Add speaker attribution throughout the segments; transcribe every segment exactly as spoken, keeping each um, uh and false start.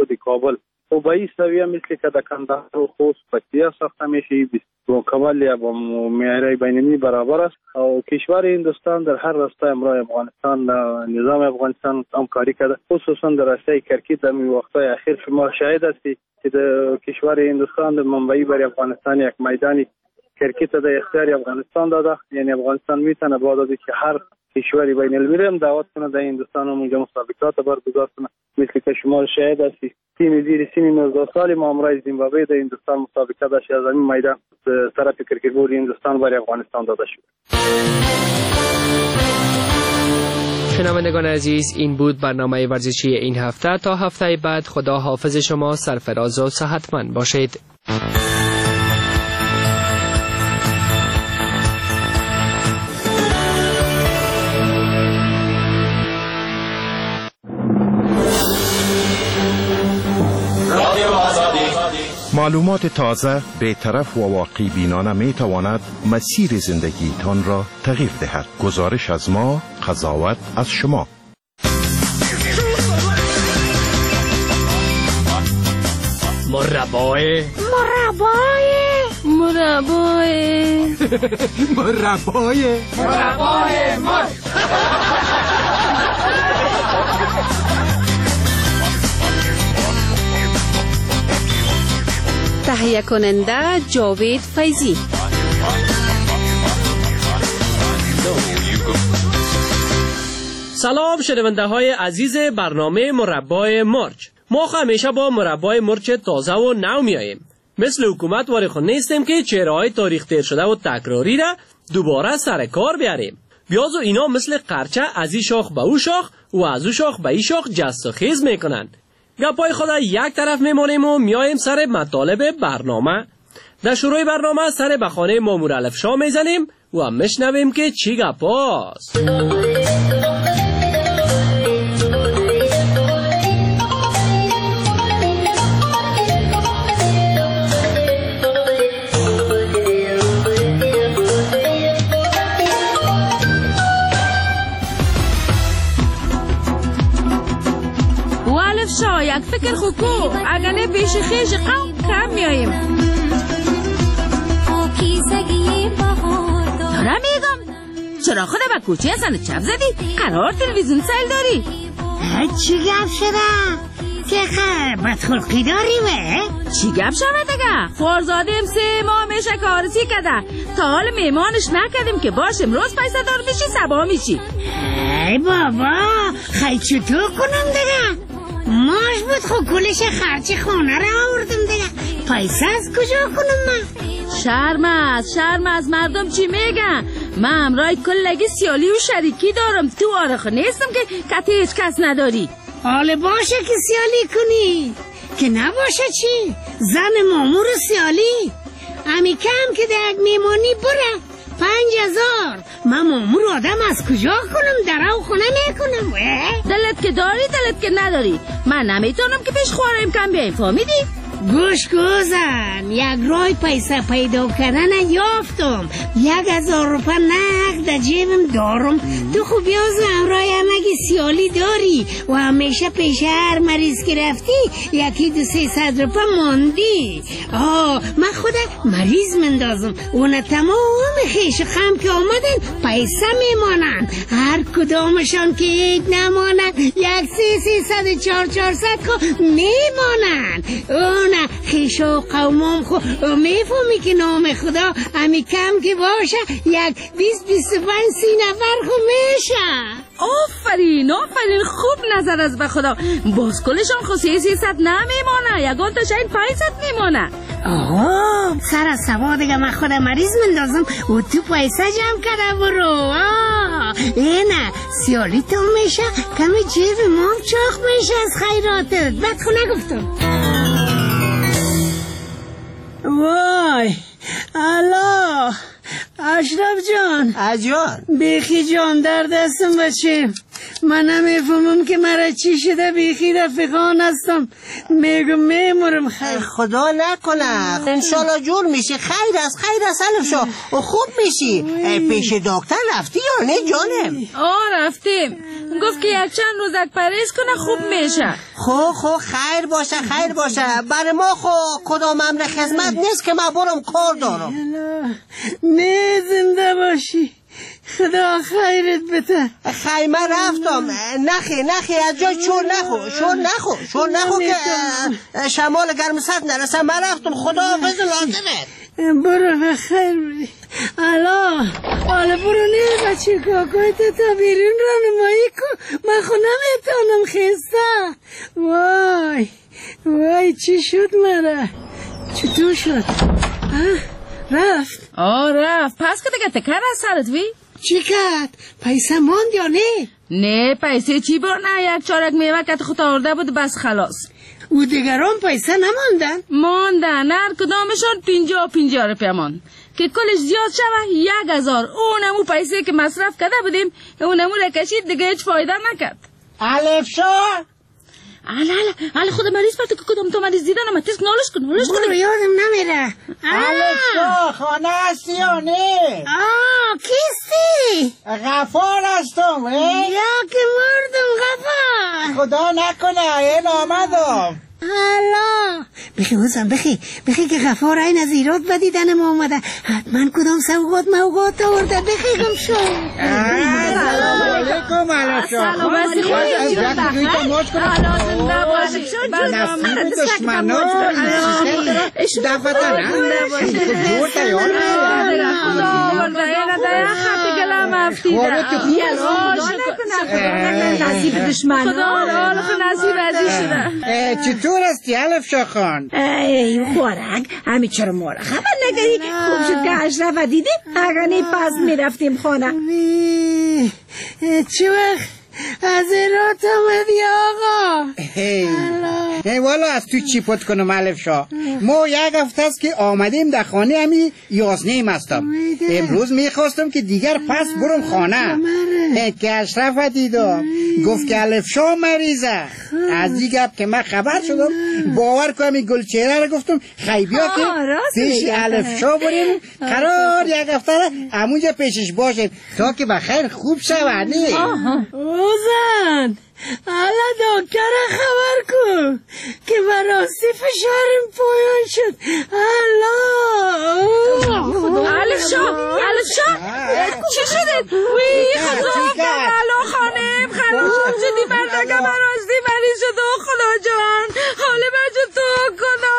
Speaker 1: خود کابل و به این سویه مثل که در کندهار و خوست پکتیا ساخته میشه با کمال یا با معیار بین‌المللی برابر است و کشور هندوستان در هر راسته امروز افغانستان نظام افغانستان همکاری کرده، خصوصا در راسته کرکیت در وقت‌های اخیر شما شاهد هستید که در کشور هندوستان در منبعی برای افغانستان یک میدانی کرکیت در اختیار افغانستان داده. یعنی افغانستان میتونه بعد از که هر کشوری بین‌المللی هم دعوت کنه در هندوستان اونجا مسابقات برگزار کنه، مثل که شما شاهد هستید تیم زیر سن نوزده سال ما امروز زیمبابوه در هندوستان مسابقه داشت از این میدان طرف کرکت بورد هندوستان برای افغانستان داده شد.
Speaker 2: شنوندگان عزیز، این بود برنامه ورزشی این هفته. تا هفته بعد خدا حافظ شما، سرفراز و صحتمند باشید.
Speaker 3: معلومات تازه، بی‌طرف و واقعی بینانه می تواند مسیر زندگیتان را تغییر دهد. گزارش از ما، قضاوت از شما.
Speaker 2: مربای
Speaker 4: مربای مربای
Speaker 2: مربای
Speaker 4: مربای مر تهیه کننده جاوید فیضی.
Speaker 2: سلام شنونده های عزیز برنامه مربای مرچ. ما همیشه با مربای مرچ تازه و نو میاییم. مثل حکومت واری خود نیستیم که چهره‌های تاریخ تیر شده و تکراری را دوباره سر کار بیاریم. بیاز و اینا مثل قرچه از این شاخ به او شاخ و از او شاخ به این شاخ جست و خیز میکنند. گپای خود یک طرف میمانیم و میاییم سر مطالب برنامه. در شروع برنامه سر به خانه مامور الفشا میزنیم و هم میشنویم که چی گپاست.
Speaker 4: شا یک فکر خوکو اگر نه پیش خیش قوم کم میاییم. دارم میگم چرا خدا با کوچه اصلا چپ زدی؟ قرار تلویزیون سیل داری؟
Speaker 5: چی گپ شده؟ که خب بدخلقی داری و؟
Speaker 4: چی گپ شده دگه؟ خوارزادیم سه ماه میشه کارسی کده تا حال میمانش نکدیم که باش امروز پیسه دار میشی سبا میشی.
Speaker 5: ای بابا خیلی چطور کنم دگه؟ ماش بود خود کلش خرچی خونه را آوردم دیگه، پیسه از کجا کنم من؟
Speaker 4: شرم از شرم از مردم چی میگن؟ من امرای کلگی سیالی و شریکی دارم، تو آرخه نیستم که کتی هیچ کس نداری.
Speaker 5: حالا باشه که سیالی کنی که نباشه چی؟ زن مامور سیالی امی کم که در میمانی بره پنج هزار من مامور آدم از کجا کنم؟ در او خونه میکنم.
Speaker 4: دلت که داری دلت که نداری، من نمیتونم که پیش خوارم کم بیایم، فهمیدی؟
Speaker 5: گوش گوزن یک رای پیسه پیدا کردن یافتم، یک هزار روپه نقد در جیبم دارم. تو خوب بیازو امرای همگی سیالی داری و همیشه پیش هر مریض که رفتی یکی دو سی صد روپه ماندی. آه من خودم مریض مندازم و تمام خیش خم که آمدن پیسه میمانن، هر کدامشان که یک نمانن یک سی سی صد چار چار صد که میمانن. نه خیش و قومم خو میفهمی که نام خدا امی کم که باشه یک بیست بیست و پنج سی نفر خو میشه.
Speaker 4: آفرین آفرین خوب نظر از به خدا، باز کلشان خو سی سی صد نمیمانه، یگان تا شاید پنج صد میمانه.
Speaker 5: آه سر از سوا دیگه من خودم مریض مندازم و تو پیسه جمع کرده برو. آه اینه سیالی تو میشه کمی جیب مام چاخ میشه از خیراتت. بد خو نگفتم. وای الله اشرف جان.
Speaker 6: اجان
Speaker 5: بیخی جان در دستم بچه من نمیفهمم که مرا چی شده، بیخی رفیقان هستم، میگم میمورم. خیر
Speaker 6: خدا نکنه، انشالله جور میشی. خیر است خیر است الف شو، خوب میشی. پیش دکتر رفتی یا نه جانم؟
Speaker 4: آه رفتیم، گفت که یک چند روزک پرهیز کنه خوب میشه.
Speaker 6: خو خو خیر باشه خیر باشه. برای ما خو کدام امر خدمت نیست که ما برم کار دارم.
Speaker 5: نه زنده باشی، خدا خیرت بده.
Speaker 6: خیر من رفتم. نخی نخی از جای چور نخو شور نخو شور نخو که شمال گرمسرد نرسه. من رفتم، خدا حافظ لازمت.
Speaker 5: برو بخیر بری. الا حالا برو نه بچه کاکای تا بیرون رانمایی کن، من خو نمیتونم خسته. وای وای چی شد مرا؟ چطور شد؟ رفت؟
Speaker 4: آه رفت. پس که دیگه تکر از سرت وی؟
Speaker 5: چی کرد؟ پیسه ماند یا نه؟
Speaker 4: نه پیسه چی بر نه، یک چارک میوه که خود آورده بود بس خلاص.
Speaker 5: او دیگران پیسه نماندن؟
Speaker 4: ماندن، هر کدامشون پینجا پینجا روپیه ماند که کلش زیاد شوه یک هزار. اونمو پیسه که مصرف کرده بودیم اونمو رکشید دیگه هیچ فایده نکرد.
Speaker 6: الف شو
Speaker 4: اله اله اله خود مریض پرتو که کدام تو مریض دیدن اما تیسک نالش کن نالش کن.
Speaker 5: برو یادم نمیره.
Speaker 6: الف شو خانه هستی یا نه؟
Speaker 5: آه کیستی؟
Speaker 6: غفار هستم.
Speaker 5: یا که مردم غفار.
Speaker 6: خدا نکنه این آمدم.
Speaker 5: حالا بخی حسن بخی بخی که غفار این از ایراد بدیدن ما آمده، حتما کدام سوقات موقات آورده. بخی گم شو.
Speaker 6: سلام علیکم الف شو.
Speaker 4: سلام بسی خوبی جون بخیر. حالا زنده باشی
Speaker 6: نصیب دشمنان دفتن جور تیار
Speaker 4: خدا آورده این دایا خطی گلم افتیده نصیب دشمنان. خدا حالا خود نصیب ازی شده.
Speaker 6: چطور هستی الف شو خان؟
Speaker 7: ای خورک همی چرا مورا خبر نگری؟ خوب شد که اشرف دیدیم، اگر نی پس میرفتیم خانه.
Speaker 5: چه وقت از ایرات آمدی آقا؟
Speaker 6: هی والا از تو چی پت کنم الف شو. ما یک هفته است که آمدیم در خانه همی یازنیم هستم. امروز میخواستم که دیگر پس برم خانه که اشرف دیدم گفت که الف شو مریضه. از این گپ که من خبر شدم باور کنم گلچهره رو گفتم خیلی بیا که پیش الف شو بریم قرار یک هفته همونجا پیشش باشیم تا که بخیر خوب شود.
Speaker 5: اوزن حالا دکتر خبر کن که براستی فشارم پایان شد. حالا
Speaker 4: الف شو الف شو چی شده؟ وی خدا الو خانم خراشم شدی بردگه براستی مریض شد. خدا جان حال بجو تو کنا.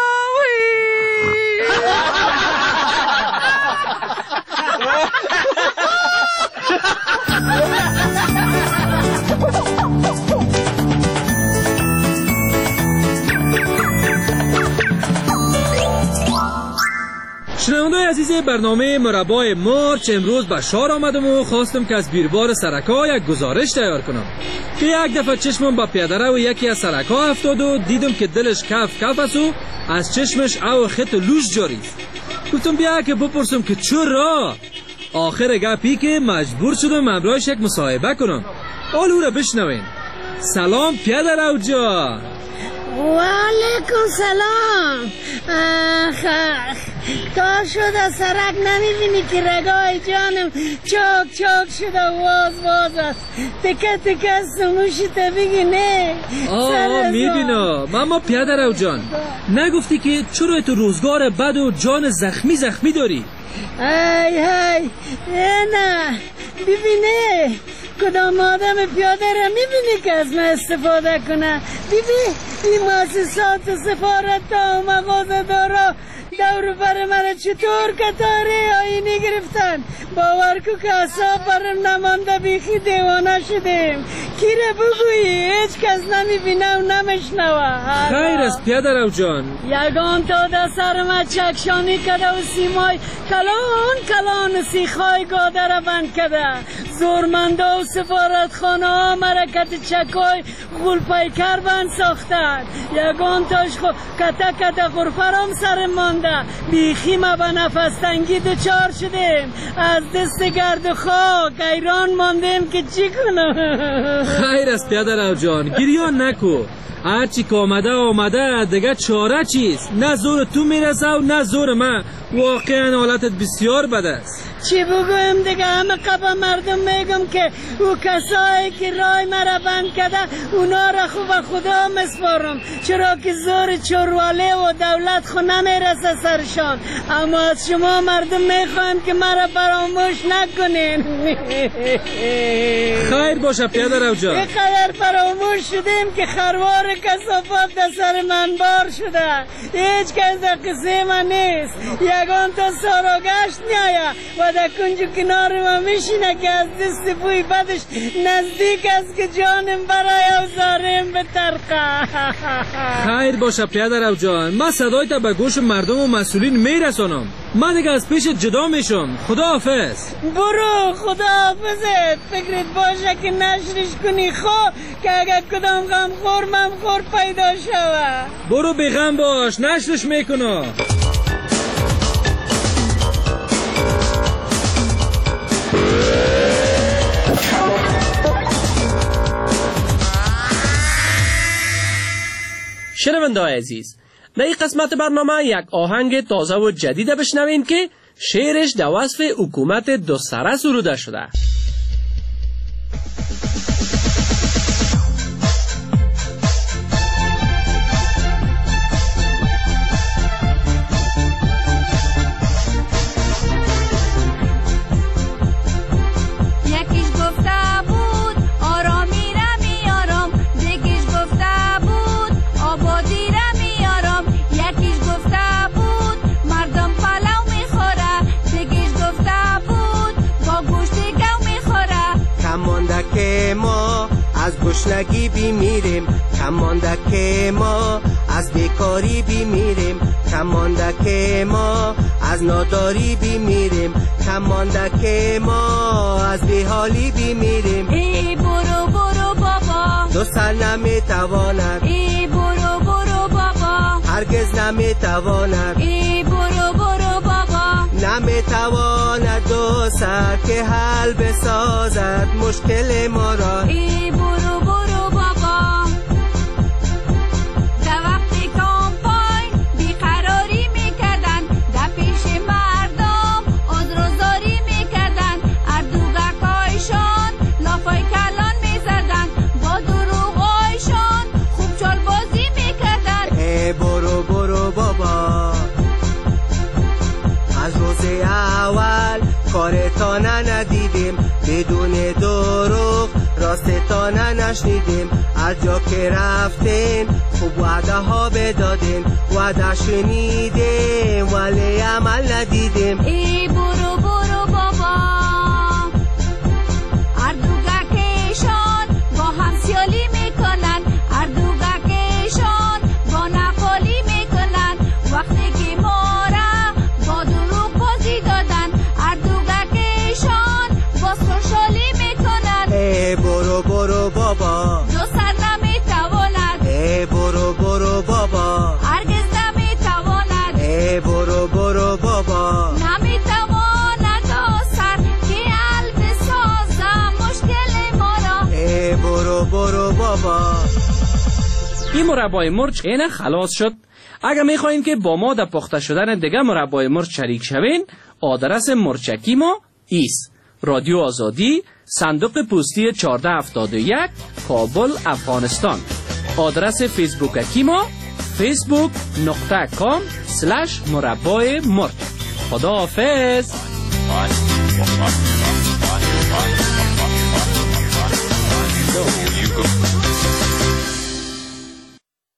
Speaker 2: شنونده‌های عزیز برنامه مربای مارچ، امروز به شهر آمدم و خواستم که از بیربار سرکا یک گزارش تیار کنم که یک دفعه چشمم با پیاده‌رو و یکی از سرکا افتاد و دیدم که دلش کف کف است و از چشمش او خط لوش جاری است. گفتم بیا که بپرسم که چرا. آخر گپی که مجبور شدم همراهش یک مصاحبه کنم. حال او را بشنوین. سلام پیاده‌رو جان.
Speaker 5: و علیکم سلام. آخ آخ تا شده سرک نمیبینی که رگای جانم چاک چاک شده واز واز است. تکه تکه است موشی تا بگی نه.
Speaker 2: آه میبینم. اما پیاده‌رو جان نگفتی که چرا تو روزگار بد و جان زخمی زخمی داری؟
Speaker 5: ای ای نه ببینه کدام آدم پیاده را میبینی که از من استفاده کنه. ببین این مؤسسات سفارت تا مغازه دارا دور بر من چطور کتاره آینه گرفتن. باور کو که اصاب برم نمانده بیخی دیوانه شدیم. کی را بگویی هیچ کس نمیبینه و نمیشنوه.
Speaker 2: خیر است پیاده‌رو جان.
Speaker 5: یگان تا در سرم چکشانی کده و سیمای کلان کلان سیخای گاده را بند کده.
Speaker 8: زورمندا و سفارتخانه ها مرکت چکای غول پیکر بند ساختند. یگان تاش خو کتا کتا غرفرام سر مانده. بیخی ما به نفس تنگی دوچار شدیم. از دست گرد و خاک ایران ماندیم که چی کنم.
Speaker 9: خیر است پیادر جان، گریان نکو. هرچی که آمده آمده دیگه چاره چیست؟ نه زور تو میرسه و نه زور من. واقعا حالتت بسیار بد است.
Speaker 8: چی بگویم دیگه؟ همه قبا مردم میگم که او کسایی که رای مرا بند کرده اونا را خوب خدا مسپارم، چرا که زور چورواله و دولت خو نمیرسه سرشان. اما از شما مردم میخوایم که مرا فراموش نکنین.
Speaker 9: خیر باشه پیاده رو جان.
Speaker 8: اینقدر فراموش شدیم که خروار کثافات در سر من بار شده. هیچ کس در قصه من نیست. یگان تا ساراگشت نیایه و در کنج کنار ما میشینه که از دست بوی بدش نزدیک است که جانم برای اوزارم به ترقه.
Speaker 9: خیر باشه پیاده رو جان، من صدای تا به گوش مردم و مسئولین میرسانم. من دیگه از پیش جدا میشم. خدا حافظ.
Speaker 8: برو خدا حافظت. فکرت باشه که نشرش کنی خو که اگر کدام غم خور من خور پیدا شوه.
Speaker 9: برو بی غم باش، نشرش میکنم.
Speaker 2: شنونده‌های عزیز، در این قسمت برنامه یک آهنگ تازه و جدید بشنویم که شعرش در وصف حکومت دو سره سروده شده.
Speaker 10: از گشنگی بیمیریم، کمانده که ما از بیکاری بیمیریم، کمانده که ما از ناداری بیمیریم، کمانده که ما از بیحالی بیمیریم.
Speaker 4: ای برو برو بابا،
Speaker 10: دو سر نمیتواند.
Speaker 4: ای برو برو بابا،
Speaker 10: هرگز نمیتواند.
Speaker 4: ای برو برو بابا،
Speaker 10: نمیتواند دو سر که حل بسازد مشکل ما را.
Speaker 4: ای برو برو بابا، در وقت کامپاین بیقراری میکردن، در پیش مردم عذرزاری میکردن، اردوگاکایشان لافای کلان میزدن، با دروغایشان خوب چال بازی میکردن.
Speaker 10: ای برو برو بابا، از روز اول کارتانه ندیدیم، بدون دروغ راستانه نشنیدیم، هر جا که رفتین خوب وعده ها بدادین، وعده شنیدیم ولی عمل ندیدیم.
Speaker 4: ای برو برو بابا، اردوگاکشان با همسیالی میکنن، اردوگاکشان با نقالی میکنن، وقتی که ما را با دروغ بازی دادن، اردوگاکشان با سوشالی میکنن.
Speaker 10: ای برو برو بابا،
Speaker 4: دو سر نمیتواند.
Speaker 10: ای برو برو بابا،
Speaker 4: هرگز نمیتواند.
Speaker 10: ای برو برو بابا،
Speaker 4: نمیتواند دو سر که حل بسازم مشکل ما را.
Speaker 10: ای برو برو بابا.
Speaker 2: این مربای مرچ اینه خلاص شد. اگر میخواین که با ما در پخته شدن دیگه مربای مرچ شریک شوین، آدرس مرچکی ما ایست: رادیو آزادی، صندوق پستی چهارده هفتاد و یک، کابل، افغانستان. آدرس فیسبوک ما فیسبوک نقطه کام سلش مربای مرچ. خدا حافظ.
Speaker 11: So you go.